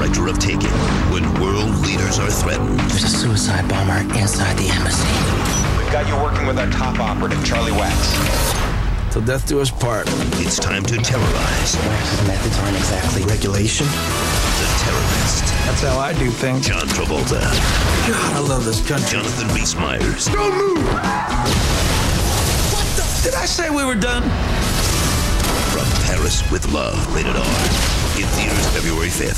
director of Taken, when world leaders are threatened. There's a suicide bomber inside the embassy. We've got you working with our top operative, Charlie Wax. Till death do us part. It's time to terrorize. Wax's methods aren't exactly Regulation? The terrorist. That's how I do things. John Travolta. God, I love this country. Jonathan Rhys-Meyers. Don't move! What the? Did I say we were done? From Paris with Love, rated R. In theaters February 5th.